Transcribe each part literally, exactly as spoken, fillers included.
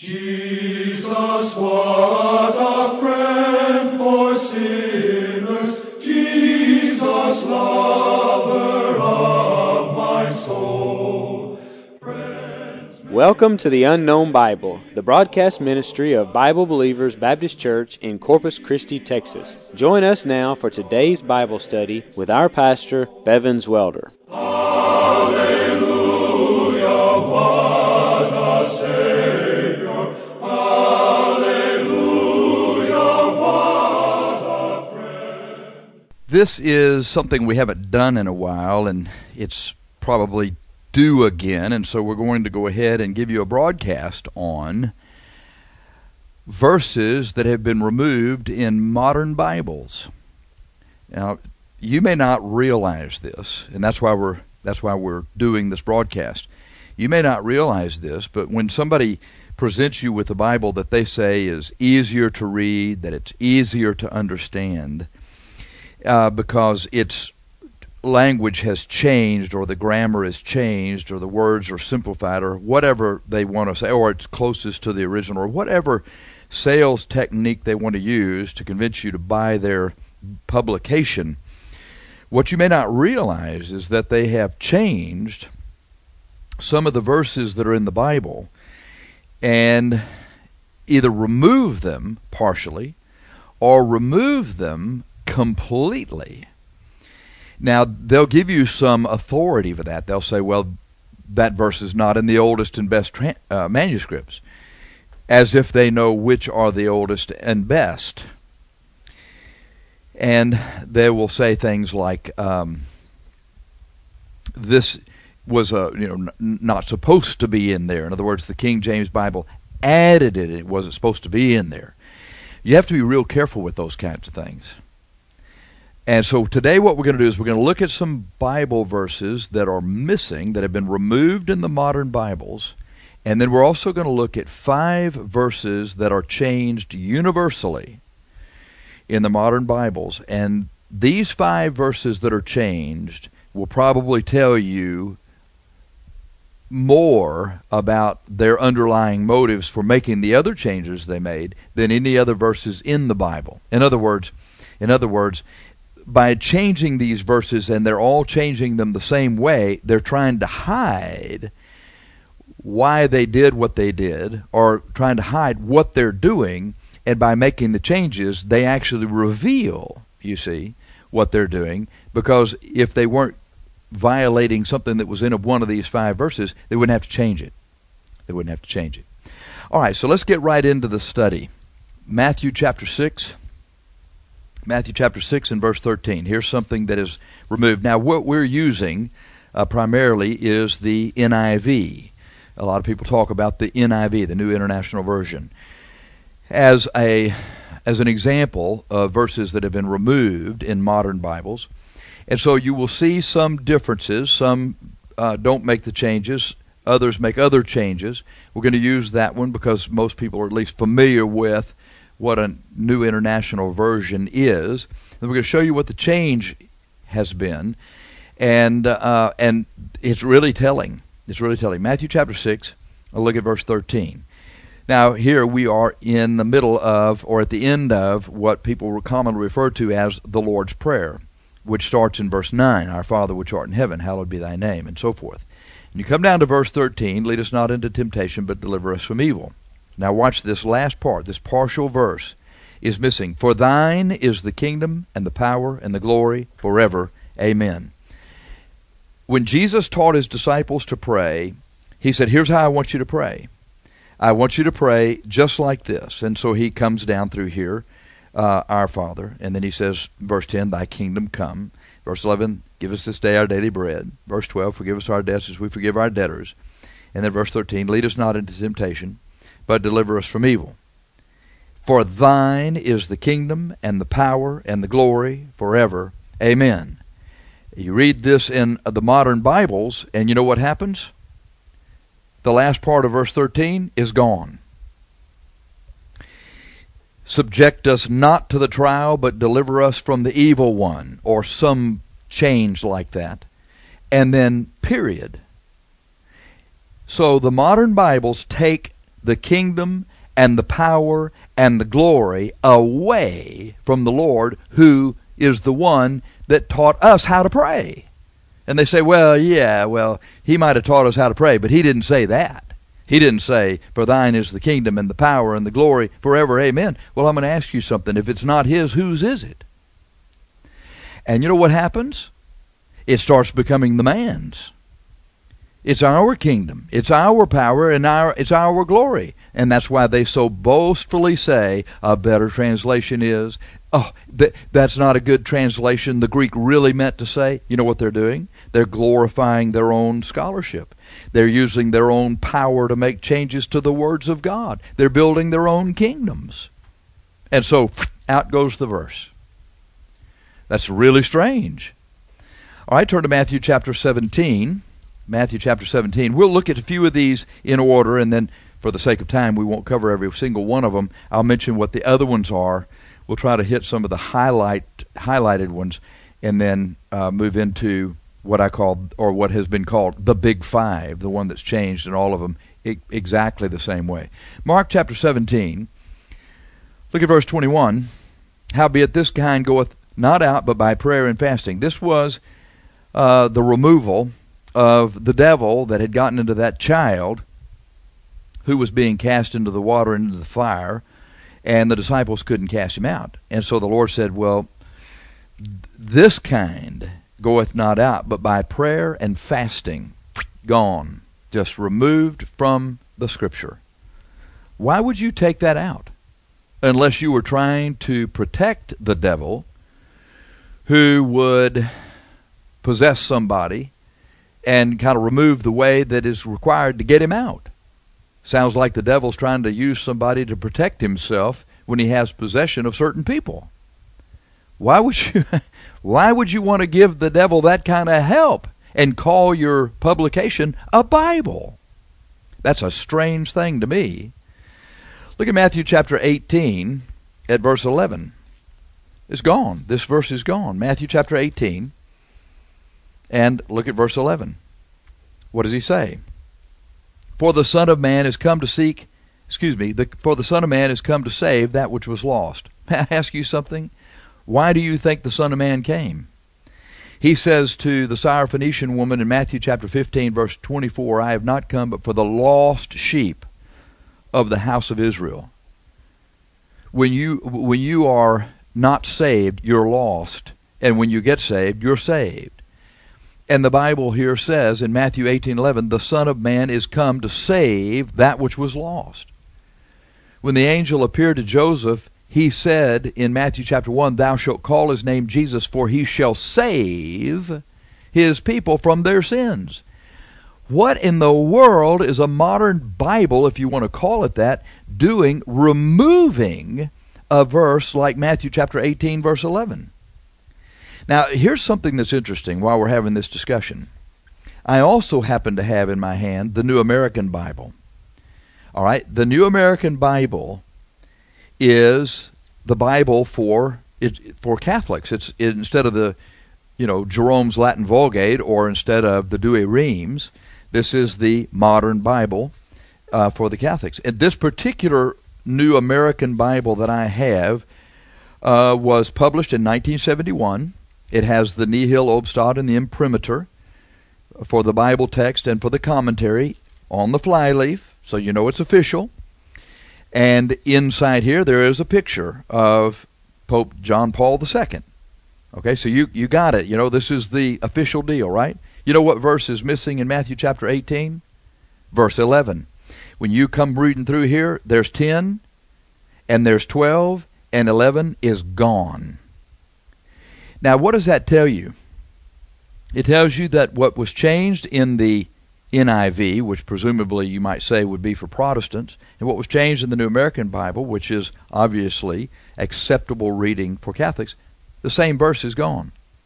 Jesus, what a friend for sinners, Jesus, lover of my soul. Friends, Welcome to the Unknown Bible, the broadcast ministry of Bible Believers Baptist Church in Corpus Christi, Texas. Join us now for today's Bible study with our pastor, Bevins Welder. Hallelujah, what a Savior. Hallelujah, what a friend. This is something we haven't done in a while, and it's probably due again, and so we're going to go ahead and give you a broadcast on verses that have been removed in modern Bibles. Now, you may not realize this, and that's why we're that's why we're doing this broadcast. You may not realize this, but when somebody presents you with a Bible that they say is easier to read, that it's easier to understand, uh, because its language has changed, or the grammar has changed, or the words are simplified, or whatever they want to say, or it's closest to the original, or whatever sales technique they want to use to convince you to buy their publication. What you may not realize is that they have changed some of the verses that are in the Bible and either remove them partially or remove them completely. Now, they'll give you some authority for that. They'll say, well, that verse is not in the oldest and best tra- uh, manuscripts, as if they know which are the oldest and best. And they will say things like, um, this was a, you know n- not supposed to be in there. In other words, the King James Bible added it. It wasn't supposed to be in there. You have to be real careful with those kinds of things. And so today what we're going to do is we're going to look at some Bible verses that are missing, that have been removed in the modern Bibles, and then we're also going to look at five verses that are changed universally in the modern Bibles. And these five verses that are changed will probably tell you more about their underlying motives for making the other changes they made than any other verses in the Bible. In other words, in other words, by changing these verses, and they're all changing them the same way, they're trying to hide why they did what they did, or trying to hide what they're doing, and by making the changes, they actually reveal, you see, what they're doing, because if they weren't violating something that was in one of these five verses, they wouldn't have to change it. They wouldn't have to change it. All right, so let's get right into the study. Matthew chapter six. Matthew chapter six and verse thirteen. Here's something that is removed. Now, what we're using uh, primarily is the N I V. A lot of people talk about the N I V, the New International Version, as a as an example of verses that have been removed in modern Bibles. And so you will see some differences. Some uh, don't make the changes. Others make other changes. We're going to use that one because most people are at least familiar with what a New International Version is. And we're going to show you what the change has been. And uh, and it's really telling. It's really telling. Matthew chapter six, I'll look at verse thirteen. Now, here we are in the middle of, or at the end of, what people commonly refer to as the Lord's Prayer, which starts in verse nine, Our Father which art in heaven, hallowed be thy name, and so forth. And you come down to verse thirteen, Lead us not into temptation, but deliver us from evil. Now watch this last part, this partial verse is missing. For thine is the kingdom, and the power, and the glory, forever. Amen. When Jesus taught his disciples to pray, he said, here's how I want you to pray. I want you to pray just like this. And so he comes down through here, uh, Our Father, and then he says, verse ten, Thy kingdom come. Verse eleven, Give us this day our daily bread. Verse twelve, Forgive us our debts as we forgive our debtors. And then verse thirteen, Lead us not into temptation, but deliver us from evil. For thine is the kingdom, and the power, and the glory, forever. Amen. You read this in the modern Bibles, and you know what happens? The last part of verse thirteen is gone. Subject us not to the trial, but deliver us from the evil one, or some change like that. And then, period. So the modern Bibles take the kingdom and the power and the glory away from the Lord, who is the one that taught us how to pray. And they say, well, yeah, well, he might have taught us how to pray, but he didn't say that. He didn't say, for thine is the kingdom and the power and the glory forever, amen. Well, I'm going to ask you something. If it's not his, whose is it? And you know what happens? It starts becoming the man's. It's our kingdom. It's our power and our it's our glory. And that's why they so boastfully say a better translation is, oh, th- that's not a good translation. The Greek really meant to say, you know what they're doing? They're glorifying their own scholarship. They're using their own power to make changes to the words of God. They're building their own kingdoms. And so out goes the verse. That's really strange. All right, turn to Matthew chapter seventeen. Matthew chapter seventeen. We'll look at a few of these in order, and then for the sake of time, we won't cover every single one of them. I'll mention what the other ones are. We'll try to hit some of the highlight highlighted ones, and then uh, move into what I call, or what has been called, the Big Five, the one that's changed in all of them I- exactly the same way. Mark chapter seventeen. Look at verse twenty-one. Howbeit this kind goeth not out but by prayer and fasting. This was uh, the removal of the devil that had gotten into that child who was being cast into the water and into the fire, and the disciples couldn't cast him out. And so the Lord said, well, this kind goeth not out but by prayer and fasting. Gone. Just removed from the Scripture. Why would you take that out? Unless you were trying to protect the devil who would possess somebody and kind of remove the way that is required to get him out. Sounds like the devil's trying to use somebody to protect himself when he has possession of certain people. Why would you why would you want to give the devil that kind of help and call your publication a Bible? That's a strange thing to me. Look at Matthew chapter eighteen at verse eleven. It's gone. This verse is gone. Matthew chapter eighteen. And look at verse eleven. What does he say? For the Son of Man is come to seek, excuse me, the, for the Son of Man is come to save that which was lost. May I ask you something? Why do you think the Son of Man came? He says to the Syrophoenician woman in Matthew chapter fifteen, verse twenty-four, I have not come but for the lost sheep of the house of Israel. When you when you are not saved, you're lost. And when you get saved, you're saved. And the Bible here says in Matthew eighteen eleven, the Son of Man is come to save that which was lost. When the angel appeared to Joseph, he said in Matthew chapter one, thou shalt call his name Jesus, for he shall save his people from their sins. What in the world is a modern Bible, if you want to call it that, doing, removing a verse like Matthew chapter eighteen, verse eleven? Now, here's something that's interesting while we're having this discussion. I also happen to have in my hand the New American Bible. All right, the New American Bible is the Bible for it, for Catholics. It's it, instead of the, you know, Jerome's Latin Vulgate, or instead of the Douay Rheims, this is the modern Bible uh, for the Catholics. And this particular New American Bible that I have uh, was published in nineteen seventy-one. It has the Nihil Obstat and the imprimatur for the Bible text and for the commentary on the flyleaf, so you know it's official. And inside here there is a picture of Pope John Paul the Second. Okay, so you, you got it. You know, this is the official deal, right? You know what verse is missing in Matthew chapter eighteen? Verse eleven. When you come reading through here, there's ten, and there's twelve, and eleven is gone. Now, what does that tell you? It tells you that what was changed in the N I V, which presumably you might say would be for Protestants, and what was changed in the New American Bible, which is obviously acceptable reading for Catholics, the same verse is gone.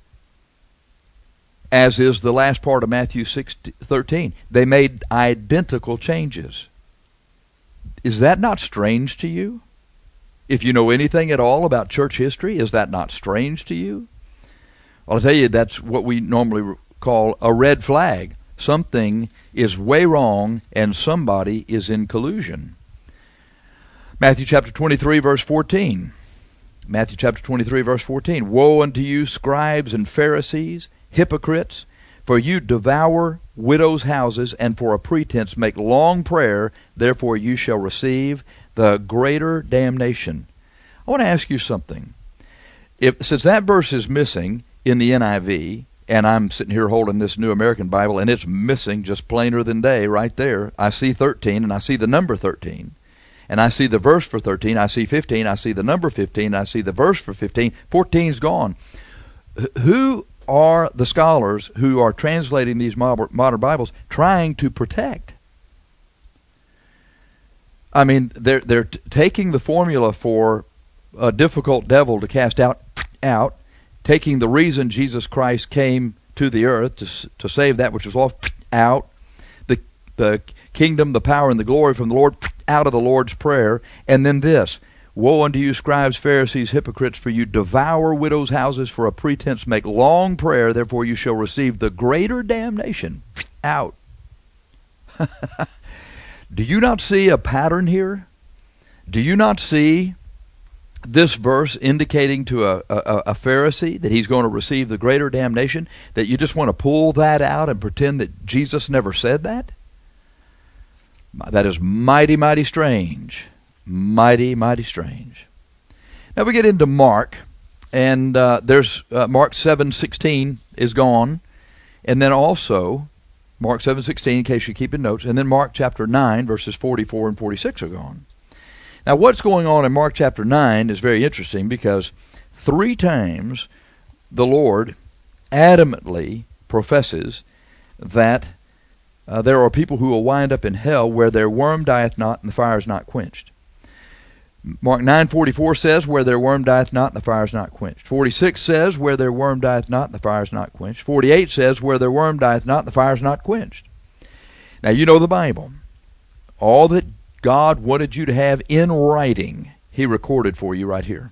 As is the last part of Matthew six thirteen. They made identical changes. Is that not strange to you? If you know anything at all about church history, is that not strange to you? Well, I'll tell you, that's what we normally call a red flag. Something is way wrong and somebody is in collusion. Matthew chapter twenty-three, verse fourteen. Matthew chapter twenty-three, verse fourteen. Woe unto you, scribes and Pharisees, hypocrites, for you devour widows' houses, and for a pretense make long prayer, therefore you shall receive the greater damnation. I want to ask you something. If since that verse is missing in the N I V, and I'm sitting here holding this New American Bible, and it's missing just plainer than day right there. I see thirteen, and I see the number thirteen. And I see the verse for thirteen. I see fifteen. I see the number fifteen. I see the verse for fifteen. fourteen's gone. Who are the scholars who are translating these modern Bibles trying to protect? I mean, they're they're t- taking the formula for a difficult devil to cast out, out, taking the reason Jesus Christ came to the earth to to save that which was lost, out, the the kingdom, the power, and the glory from the Lord, out of the Lord's Prayer, and then this: Woe unto you, scribes, Pharisees, hypocrites, for you devour widows' houses, for a pretense make long prayer, therefore you shall receive the greater damnation. Out. Do you not see a pattern here? Do you not see this verse indicating to a, a, a Pharisee that he's going to receive the greater damnation, that you just want to pull that out and pretend that Jesus never said that? That is mighty, mighty strange. Mighty, mighty strange. Now we get into Mark, and uh, there's uh, Mark seven sixteen is gone, and then also Mark seven sixteen, in case you're keeping notes, and then Mark chapter nine, verses forty-four and forty-six are gone. Now what's going on in Mark chapter nine is very interesting, because three times the Lord adamantly professes that uh, there are people who will wind up in hell where their worm dieth not and the fire is not quenched. Mark nine forty-four says, where their worm dieth not and the fire is not quenched. forty-six says, where their worm dieth not and the fire is not quenched. forty-eight says, where their worm dieth not and the fire is not quenched. Now you know the Bible. All that God wanted you to have in writing, He recorded for you right here.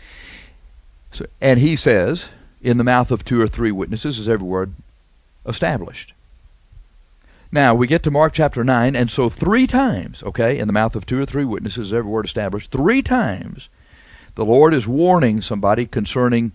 So, and He says, in the mouth of two or three witnesses is every word established. Now, we get to Mark chapter nine, and so three times, okay, in the mouth of two or three witnesses, every word established, three times, the Lord is warning somebody concerning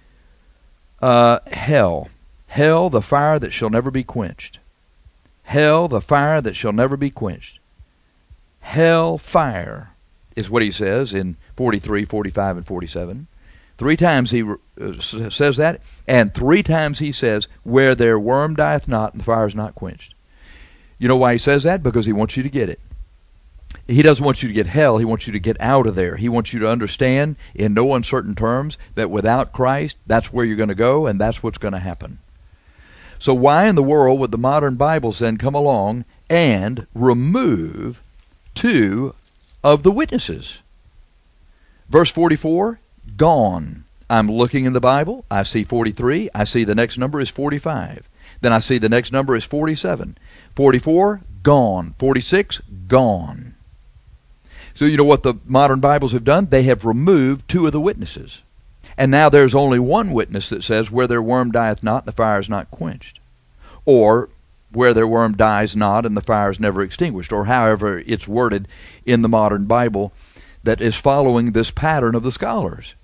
uh, hell. Hell, the fire that shall never be quenched. Hell, the fire that shall never be quenched. Hell fire is what He says in forty-three, forty-five, and forty-seven. Three times He uh, says that, and three times He says, where their worm dieth not and the fire is not quenched. You know why He says that? Because He wants you to get it. He doesn't want you to get hell. He wants you to get out of there. He wants you to understand in no uncertain terms that without Christ, that's where you're going to go, and that's what's going to happen. So why in the world would the modern Bibles then come along and remove two of the witnesses? Verse forty-four, gone. I'm looking in the Bible. I see forty-three. I see the next number is forty-five. Then I see the next number is forty-seven. forty-four, gone. forty-six, gone. So you know what the modern Bibles have done? They have removed two of the witnesses. And now there's only one witness that says, where their worm dieth not, the fire is not quenched. Or, where their worm dies not, and the fire is never extinguished. Or however it's worded in the modern Bible that is following this pattern of the scholars.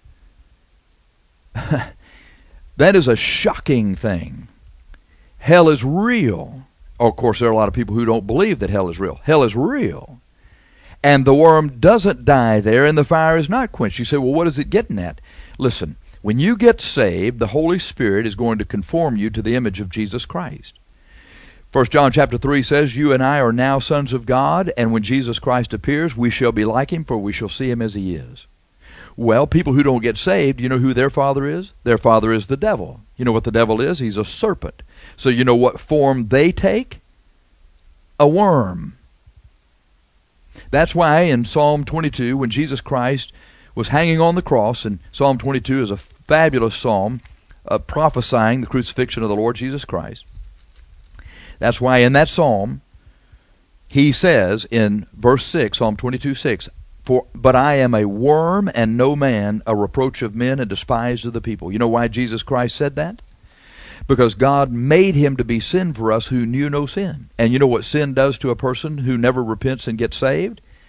That is a shocking thing. Hell is real. Of course, there are a lot of people who don't believe that hell is real. Hell is real. And the worm doesn't die there, and the fire is not quenched. You say, well, what is it getting at? Listen, when you get saved, the Holy Spirit is going to conform you to the image of Jesus Christ. First John chapter three says, you and I are now sons of God, and when Jesus Christ appears, we shall be like Him, for we shall see Him as He is. Well, people who don't get saved, you know who their father is? Their father is the devil. You know what the devil is? He's a serpent. So you know what form they take? A worm. That's why in Psalm twenty-two, when Jesus Christ was hanging on the cross, and Psalm twenty-two is a fabulous psalm uh, prophesying the crucifixion of the Lord Jesus Christ. That's why in that psalm, he says in verse six, Psalm twenty-two, six, For, but I am a worm and no man, a reproach of men and despised of the people. You know why Jesus Christ said that? Because God made Him to be sin for us who knew no sin. And you know what sin does to a person who never repents and gets saved?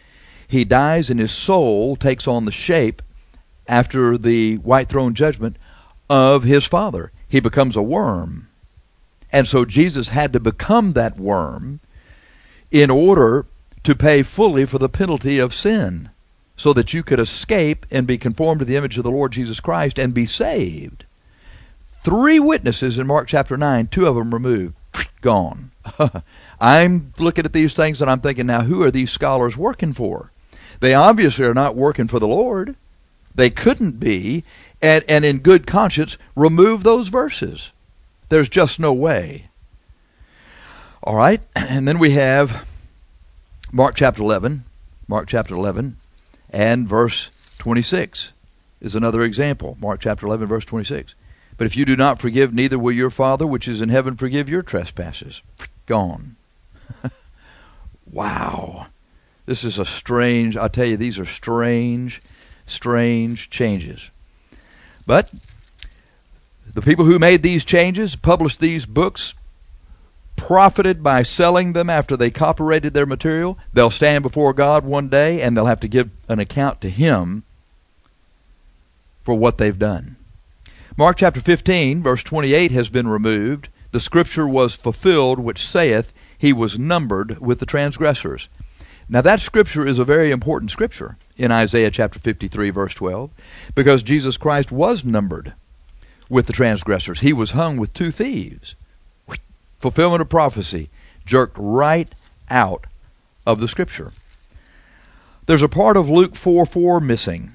He dies and his soul takes on the shape, after the white throne judgment, of his Father. He becomes a worm. And so Jesus had to become that worm in order to pay fully for the penalty of sin, so that you could escape and be conformed to the image of the Lord Jesus Christ and be saved. Three witnesses in Mark chapter nine, two of them removed, gone. I'm looking at these things and I'm thinking, now who are these scholars working for? They obviously are not working for the Lord. They couldn't be, and, and in good conscience remove those verses. There's just no way. All right, and then we have Mark chapter eleven. Mark chapter eleven and verse twenty-six is another example. Mark chapter eleven, verse twenty-six. But if you do not forgive, neither will your Father which is in heaven forgive your trespasses. Gone. Wow. This is a strange, I tell you, these are strange, strange changes. But the people who made these changes, published these books, profited by selling them after they copyrighted their material. They'll stand before God one day and they'll have to give an account to Him for what they've done. Mark chapter fifteen, verse twenty-eight has been removed. The scripture was fulfilled, which saith, He was numbered with the transgressors. Now that scripture is a very important scripture in Isaiah chapter fifty-three, verse twelve, because Jesus Christ was numbered with the transgressors. He was hung with two thieves. Fulfillment of prophecy, jerked right out of the scripture. There's a part of Luke four four missing.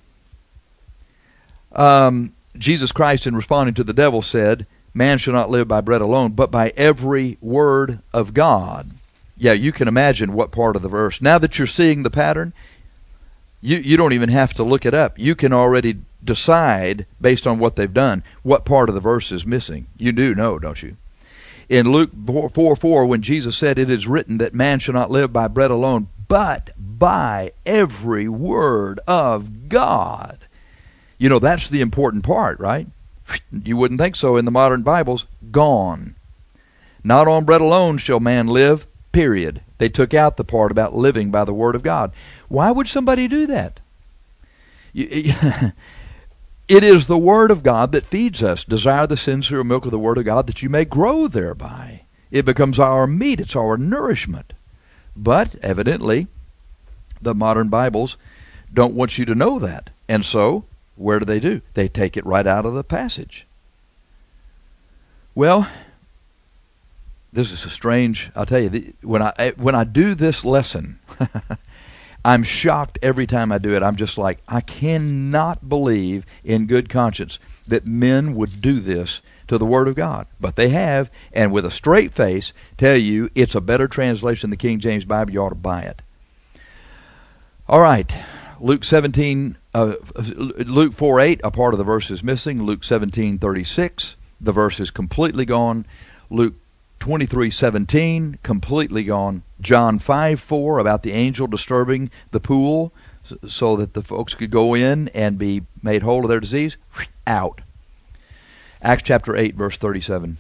Um, Jesus Christ, in responding to the devil, said, Man shall not live by bread alone, but by every word of God. Yeah, you can imagine what part of the verse. Now that you're seeing the pattern, you, you don't even have to look it up. You can already decide, based on what they've done, what part of the verse is missing. You do know, don't you? In Luke four four, when Jesus said, It is written that man shall not live by bread alone, but by every word of God. You know, that's the important part, right? You wouldn't think so in the modern Bibles. Gone. Not on bread alone shall man live, period. They took out the part about living by the word of God. Why would somebody do that? It is the word of God that feeds us. Desire the sincere milk of the word of God that you may grow thereby. It becomes our meat. It's our nourishment. But evidently, the modern Bibles don't want you to know that. And so, where do they do? They take it right out of the passage. Well, this is a strange, I'll tell you, when I when I do this lesson, I'm shocked every time I do it. I'm just like, I cannot believe in good conscience that men would do this to the Word of God. But they have, and with a straight face, tell you it's a better translation than the King James Bible. You ought to buy it. All right, Luke seventeen, uh, Luke four eight, a part of the verse is missing. Luke seventeen thirty-six, the verse is completely gone. Luke twenty-three seventeen, completely gone. John five four, about the angel disturbing the pool so that the folks could go in and be made whole of their disease, out. Acts chapter eight, verse thirty-seven.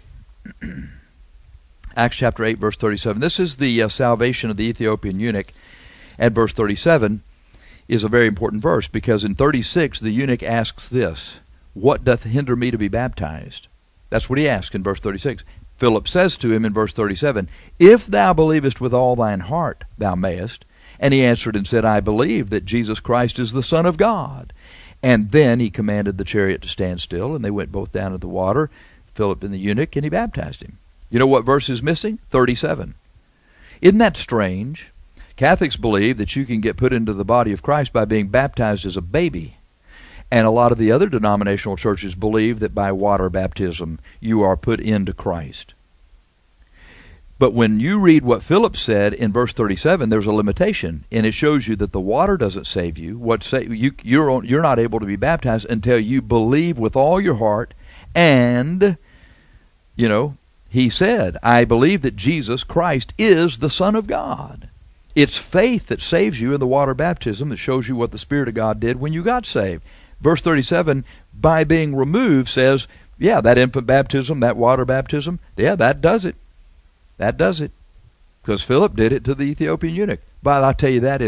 Acts chapter eight, verse thirty-seven. This is the uh, salvation of the Ethiopian eunuch. And verse thirty-seven is a very important verse, because in thirty-six the eunuch asks this, What doth hinder me to be baptized? That's what he asks in verse thirty-six. Philip says to him in verse thirty-seven, If thou believest with all thine heart, thou mayest. And he answered and said, I believe that Jesus Christ is the Son of God. And then he commanded the chariot to stand still, and they went both down to the water, Philip and the eunuch, and he baptized him. You know what verse is missing? thirty-seven. Isn't that strange? Catholics believe that you can get put into the body of Christ by being baptized as a baby. And a lot of the other denominational churches believe that by water baptism you are put into Christ. But when you read what Philip said in verse thirty-seven, there's a limitation, and it shows you that the water doesn't save you. What say, you you're, you're not able to be baptized until you believe with all your heart. And, you know, he said, I believe that Jesus Christ is the Son of God. It's faith that saves you in the water baptism that shows you what the Spirit of God did when you got saved. Verse thirty-seven, by being removed, says, yeah, that infant baptism, that water baptism, yeah, that does it. That does it. Because Philip did it to the Ethiopian eunuch. But I tell you, that is an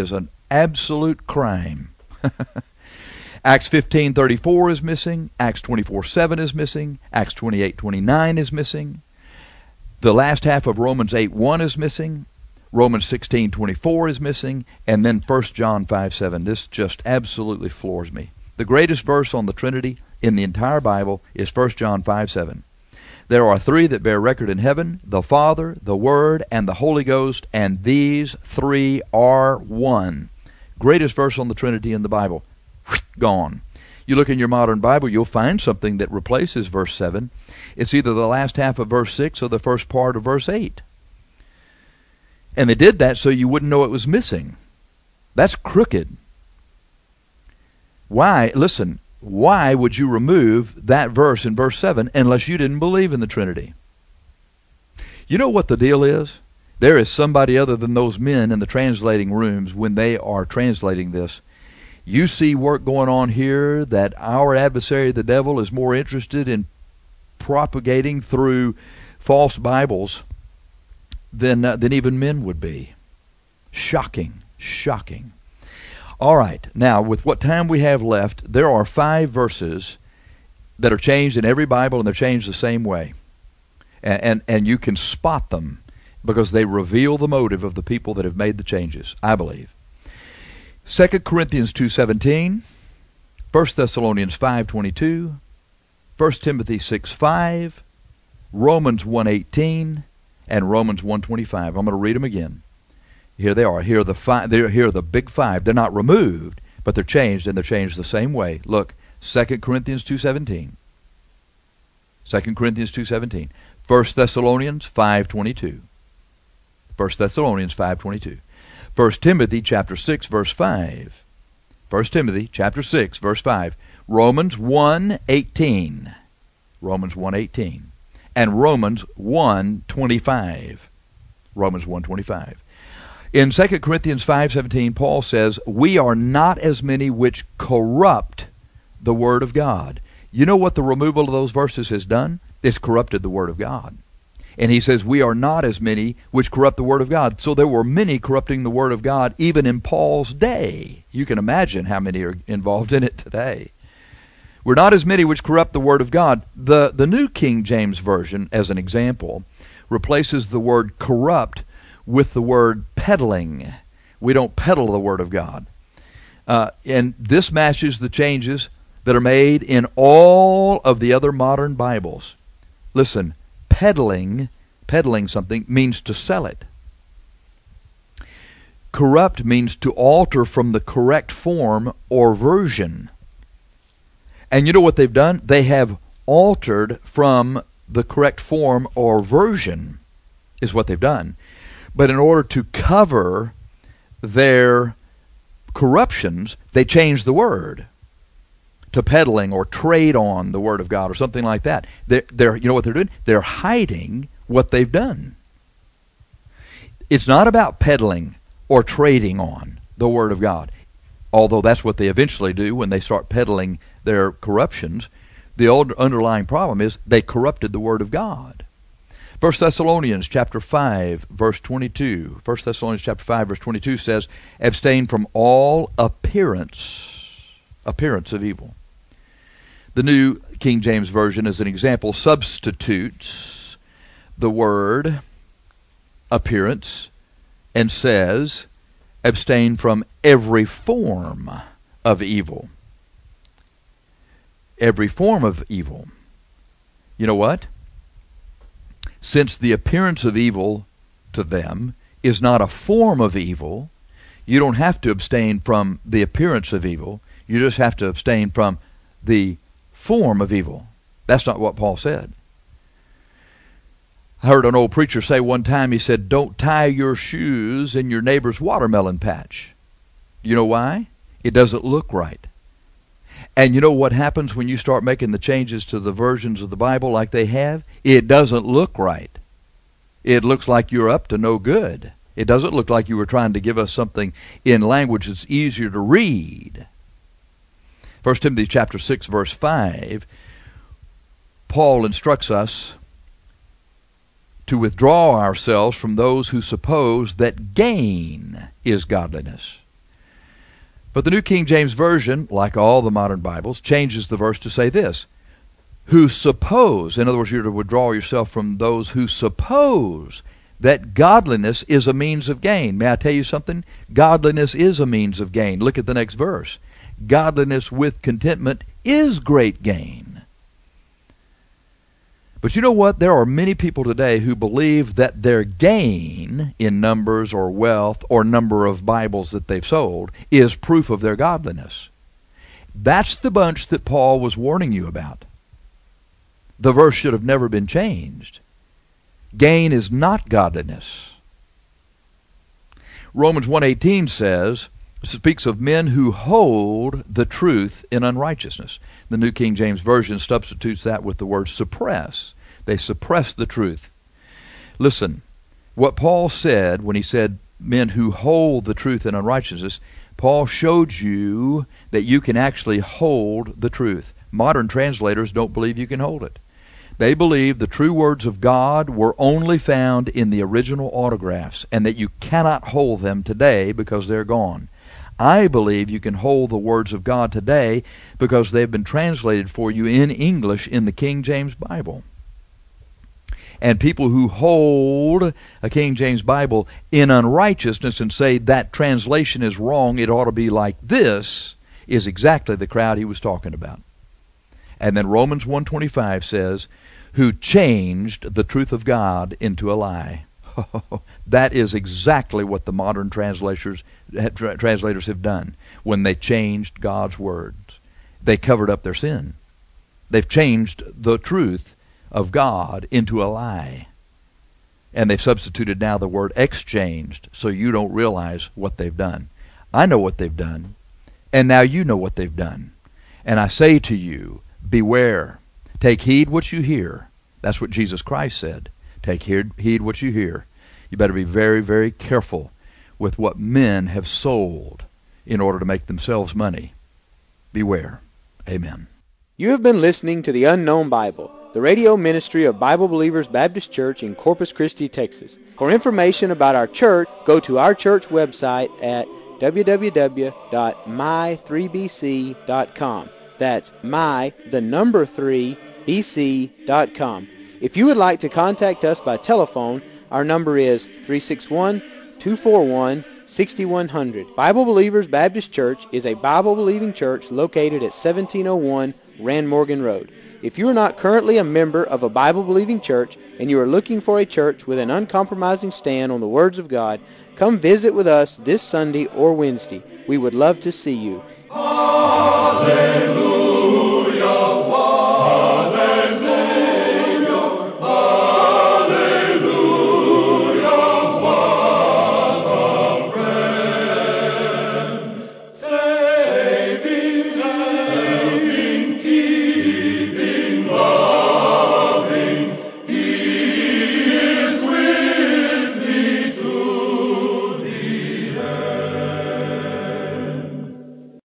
absolute crime. Acts fifteen thirty-four is missing. Acts twenty-four seven is missing. Acts twenty-eight twenty-nine is missing. The last half of Romans eight one is missing. Romans sixteen twenty-four is missing. And then First John five seven. This just absolutely floors me. The greatest verse on the Trinity in the entire Bible is First John five seven. There are three that bear record in heaven, the Father, the Word, and the Holy Ghost, and these three are one. Greatest verse on the Trinity in the Bible. Gone. You look in your modern Bible, you'll find something that replaces verse seven. It's either the last half of verse six or the first part of verse eight. And they did that so you wouldn't know it was missing. That's crooked. Why? Listen, why would you remove that verse in verse seven unless you didn't believe in the Trinity? You know what the deal is? There is somebody other than those men in the translating rooms when they are translating this. You see work going on here that our adversary, the devil, is more interested in propagating through false Bibles than uh, than even men would be. Shocking, shocking. All right, now with what time we have left, there are five verses that are changed in every Bible, and they're changed the same way. And, and, and you can spot them because they reveal the motive of the people that have made the changes, I believe. Second Corinthians two seventeen, First Thessalonians five twenty-two, First Timothy six five, Romans one eighteen, and Romans one twenty-five. I'm going to read them again. Here they are. Here are the five. Here are the big five. They're not removed, but they're changed, and they're changed the same way. Look, Second Corinthians two seventeen, Second Corinthians two seventeen, First Thessalonians five twenty-two, First Thessalonians five twenty-two. First Timothy chapter six verse five. First Timothy chapter six verse five. Romans one eighteen. Romans one eighteen. And Romans one twenty-five. Romans one twenty-five. In Second Corinthians five seventeen, Paul says, "We are not as many which corrupt the word of God." You know what the removal of those verses has done? It's corrupted the word of God. And he says, we are not as many which corrupt the word of God. So there were many corrupting the word of God even in Paul's day. You can imagine how many are involved in it today. We're not as many which corrupt the word of God. The, the New King James Version, as an example, replaces the word corrupt with the word peddling. We don't peddle the word of God. Uh, and this matches the changes that are made in all of the other modern Bibles. Listen, peddling, peddling something means to sell it. Corrupt means to alter from the correct form or version. And you know what they've done? They have altered from the correct form or version, is what they've done. But in order to cover their corruptions, they changed the word to peddling or trade on the word of God or something like that. They're, they're, you know what they're doing? They're hiding what they've done. It's not about peddling or trading on the word of God, although that's what they eventually do when they start peddling their corruptions. The old underlying problem is they corrupted the word of God. First Thessalonians chapter five, verse twenty-two. First Thessalonians chapter five, verse twenty-two says, "Abstain from all appearance, appearance of evil." The New King James Version, as an example, substitutes the word appearance and says, "Abstain from every form of evil." Every form of evil. You know what? Since the appearance of evil to them is not a form of evil, you don't have to abstain from the appearance of evil. You just have to abstain from the form of evil. That's not what Paul said. I heard an old preacher say one time, he said, "Don't tie your shoes in your neighbor's watermelon patch." You know why? It doesn't look right. And you know what happens when you start making the changes to the versions of the Bible like they have? It doesn't look right. It looks like you're up to no good. It doesn't look like you were trying to give us something in language that's easier to read. First Timothy chapter six, verse five, Paul instructs us to withdraw ourselves from those who suppose that gain is godliness. But the New King James Version, like all the modern Bibles, changes the verse to say this: who suppose, in other words, you're to withdraw yourself from those who suppose that godliness is a means of gain. May I tell you something? Godliness is a means of gain. Look at the next verse. Godliness with contentment is great gain. But you know what? There are many people today who believe that their gain in numbers or wealth or number of Bibles that they've sold is proof of their godliness. That's the bunch that Paul was warning you about. The verse should have never been changed. Gain is not godliness. Romans one eighteen says, speaks of men who hold the truth in unrighteousness. The New King James Version substitutes that with the word suppress. They suppress the truth. Listen, what Paul said when he said men who hold the truth in unrighteousness, Paul showed you that you can actually hold the truth. Modern translators don't believe you can hold it. They believe the true words of God were only found in the original autographs and that you cannot hold them today because they're gone. I believe you can hold the words of God today because they've been translated for you in English in the King James Bible. And people who hold a King James Bible in unrighteousness and say that translation is wrong, it ought to be like this, is exactly the crowd he was talking about. And then Romans one twenty-five says, who changed the truth of God into a lie. That is exactly what the modern translators translators have done when they changed God's words. They covered up their sin. They've changed the truth of God into a lie. And they've substituted now the word exchanged, so you don't realize what they've done. I know what they've done, and now you know what they've done. And I say to you, beware. Take heed what you hear. That's what Jesus Christ said. Take heed what you hear. You better be very, very careful with what men have sold in order to make themselves money. Beware. Amen. You have been listening to The Unknown Bible, the radio ministry of Bible Believers Baptist Church in Corpus Christi, Texas. For information about our church, go to our church website at w w w dot my three b c dot com. That's my, the number three, b c dot com. If you would like to contact us by telephone, our number is three six one, two four one, six one zero zero. Bible Believers Baptist Church is a Bible-believing church located at seventeen oh one Rand Morgan Road. If you are not currently a member of a Bible-believing church and you are looking for a church with an uncompromising stand on the words of God, come visit with us this Sunday or Wednesday. We would love to see you. Hallelujah.